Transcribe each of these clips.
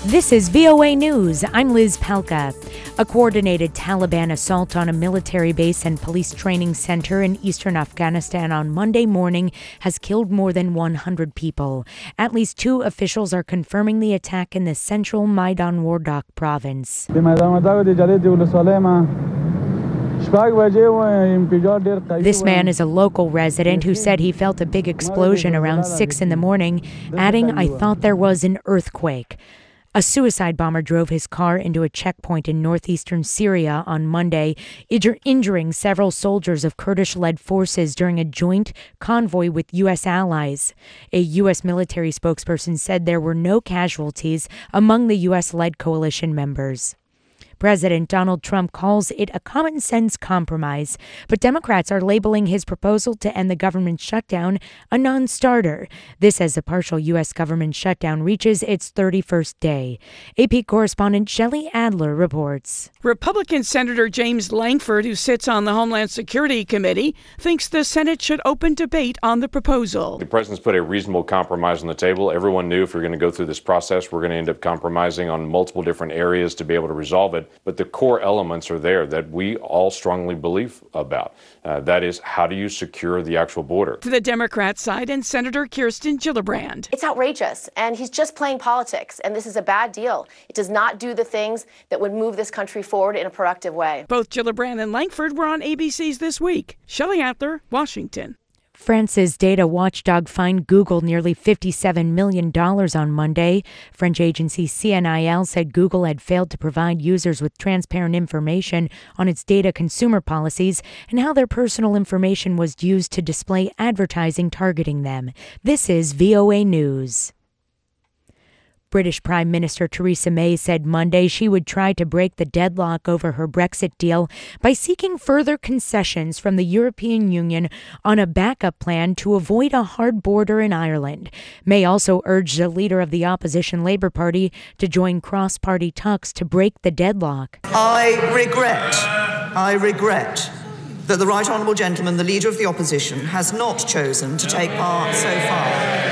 This is VOA News. I'm Liz Palka. A coordinated Taliban assault on a military base and police training center in eastern Afghanistan on Monday morning has killed more than 100 people. At least 2 officials are confirming the attack in the central Maidan Wardak province. This man is a local resident who said he felt a big explosion around 6 in the morning, adding, "I thought there was an earthquake." A suicide bomber drove his car into a checkpoint in northeastern Syria on Monday, injuring several soldiers of Kurdish-led forces during a joint convoy with U.S. allies. A U.S. military spokesperson said there were no casualties among the U.S.-led coalition members. President Donald Trump calls it a common-sense compromise, but Democrats are labeling his proposal to end the government shutdown a non-starter. This as the partial U.S. government shutdown reaches its 31st day. AP correspondent Shelley Adler reports. Republican Senator James Lankford, who sits on the Homeland Security Committee, thinks the Senate should open debate on the proposal. The president's put a reasonable compromise on the table. Everyone knew if we're going to go through this process, we're going to end up compromising on multiple different areas to be able to resolve it. But the core elements are there that we all strongly believe about. That is, how do you secure the actual border? To the Democrat side and Senator Kirsten Gillibrand. It's outrageous, and he's just playing politics, and this is a bad deal. It does not do the things that would move this country forward in a productive way. Both Gillibrand and Lankford were on ABC's This Week. Shelley Adler, Washington. France's data watchdog fined Google nearly $57 million on Monday. French agency CNIL said Google had failed to provide users with transparent information on its data consumer policies and how their personal information was used to display advertising targeting them. This is VOA News. British Prime Minister Theresa May said Monday she would try to break the deadlock over her Brexit deal by seeking further concessions from the European Union on a backup plan to avoid a hard border in Ireland. May also urged the leader of the opposition Labour Party to join cross-party talks to break the deadlock. I regret that the Right Honourable Gentleman, the Leader of the Opposition, has not chosen to take part so far.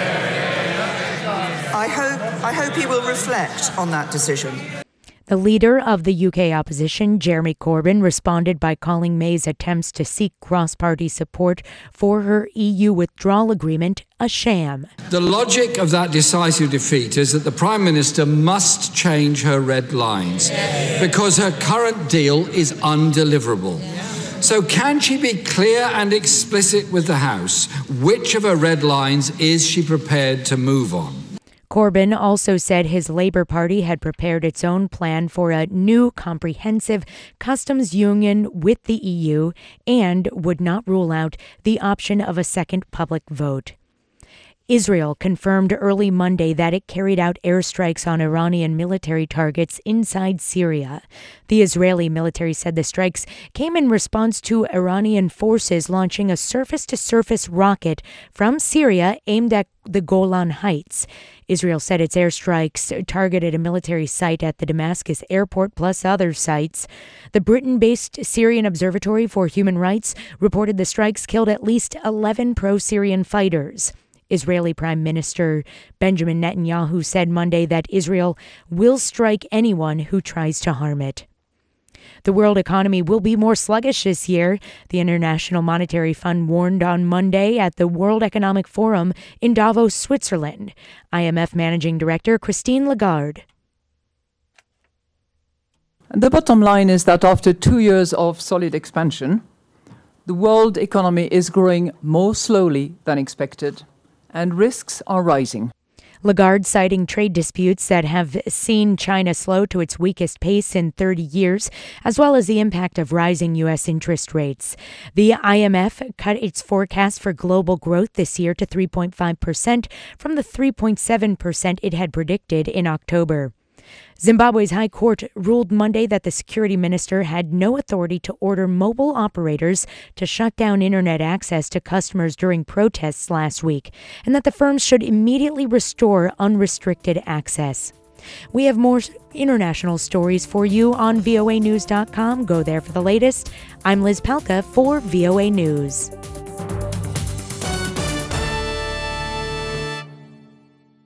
I hope he will reflect on that decision. The leader of the UK opposition, Jeremy Corbyn, responded by calling May's attempts to seek cross-party support for her EU withdrawal agreement a sham. The logic of that decisive defeat is that the Prime Minister must change her red lines because her current deal is undeliverable. So can she be clear and explicit with the House? Which of her red lines is she prepared to move on? Corbyn also said his Labour Party had prepared its own plan for a new comprehensive customs union with the EU and would not rule out the option of a second public vote. Israel confirmed early Monday that it carried out airstrikes on Iranian military targets inside Syria. The Israeli military said the strikes came in response to Iranian forces launching a surface-to-surface rocket from Syria aimed at the Golan Heights. Israel said its airstrikes targeted a military site at the Damascus airport plus other sites. The Britain-based Syrian Observatory for Human Rights reported the strikes killed at least 11 pro-Syrian fighters. Israeli Prime Minister Benjamin Netanyahu said Monday that Israel will strike anyone who tries to harm it. The world economy will be more sluggish this year, the International Monetary Fund warned on Monday at the World Economic Forum in Davos, Switzerland. IMF Managing Director Christine Lagarde. The bottom line is that after 2 years of solid expansion, the world economy is growing more slowly than expected, and risks are rising. Lagarde citing trade disputes that have seen China slow to its weakest pace in 30 years, as well as the impact of rising U.S. interest rates. The IMF cut its forecast for global growth this year to 3.5% from the 3.7% it had predicted in October. Zimbabwe's High Court ruled Monday that the security minister had no authority to order mobile operators to shut down internet access to customers during protests last week, and that the firms should immediately restore unrestricted access. We have more international stories for you on voanews.com. Go there for the latest. I'm Liz Palka for VOA News.